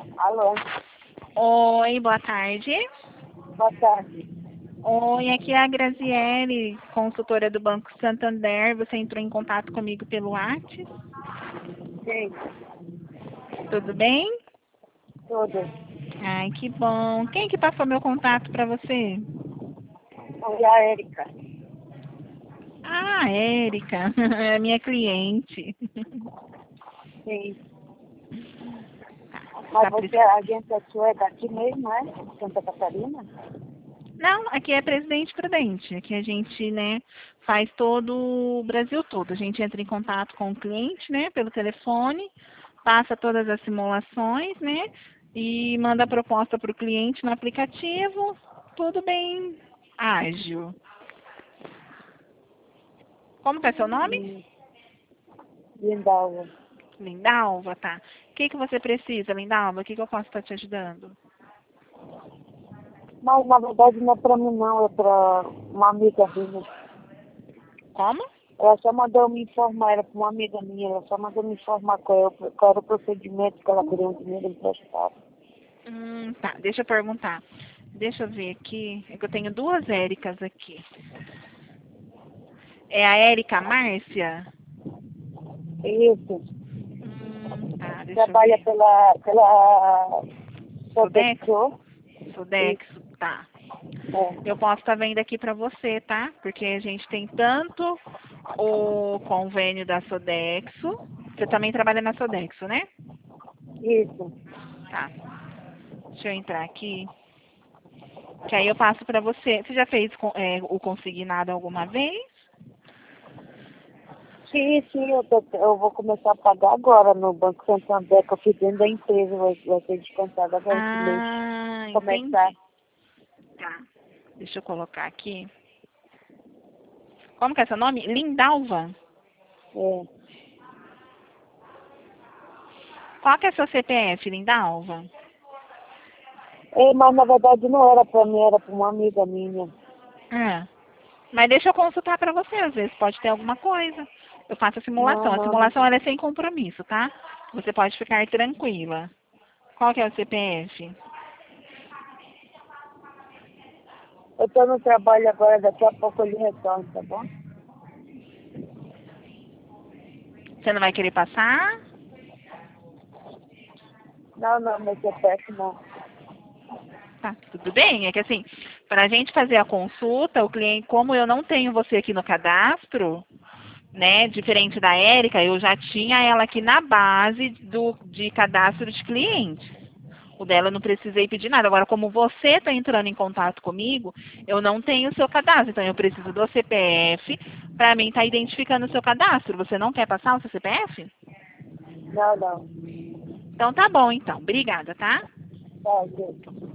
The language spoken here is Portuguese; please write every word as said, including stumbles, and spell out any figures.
Alô, Oi, boa tarde. boa tarde. Oi, aqui é a Graziele, consultora do Banco Santander. Você entrou em contato comigo pelo WhatsApp. Sim, Tudo bem? tudo. Ai, que bom. Quem que passou meu contato para você? Oi, a Érica. Ah, Érica, é minha cliente. Sim. Tá Mas você, precis- a agência sua é daqui mesmo, é? Santa Catarina? Não, aqui é Presidente Prudente. Aqui a gente, né, faz todo o Brasil todo. A gente entra em contato com o cliente, né, pelo telefone, passa todas as simulações, né, e manda a proposta para o cliente no aplicativo. Tudo bem ágil. Como que é seu nome? Hum, Lindalva. Lindalva, tá. O que que você precisa, Lindalva? O que que eu posso estar te ajudando? Mas na verdade não é pra mim não, é pra uma amiga minha. Como? Ela só mandou me informar, era pra uma amiga minha, ela só mandou me informar qual, é o, qual era o procedimento que ela queria um dinheiro emprestado. Hum, tá, deixa eu perguntar. Deixa eu ver aqui. É que eu tenho duas Éricas aqui. É a Érica Márcia? Isso. Hum, tá, deixa eu Trabalha ver. pela, pela Sudex? Sodexo. Sodexo, Isso. tá. É. Eu posso estar vendo aqui para você, tá? Porque a gente tem tanto o convênio da Sodexo. Você também trabalha na Sodexo, né? Isso. Tá. Deixa eu entrar aqui. Que aí eu passo para você. Você já fez com- é, o consignado alguma vez? Sim, sim, eu, tô, eu vou começar a pagar agora no Banco Santander, que eu fiz dentro da empresa, vai, vai ser descontado agora esse mês. Ah, Começar. entendi. Tá. Deixa eu colocar aqui. Como que é seu nome? Lindalva. É. Qual que é seu C P F, Lindalva? É, mas na verdade não era pra mim, era pra uma amiga minha. Ah, mas deixa eu consultar para você, às vezes pode ter alguma coisa. Eu faço a Não, simulação. A não, não. simulação ela é sem compromisso, tá? Você pode ficar tranquila. Qual que é o C P F? Eu tô no trabalho agora, daqui a pouco eu lhe retorno, tá bom? Você não vai querer passar? Não, não, meu C P F não. Tá, tudo bem. É que assim, para a gente fazer a consulta, o cliente, como eu não tenho você aqui no cadastro, né, diferente da Érica, eu já tinha ela aqui na base do, de cadastro de clientes. O dela eu não precisei pedir nada. Agora, como você está entrando em contato comigo, eu não tenho o seu cadastro. Então, eu preciso do C P F para mim estar identificando o seu cadastro. Você não quer passar o seu C P F? Não, não. Então, tá bom, então. Obrigada, tá? Tá, ok.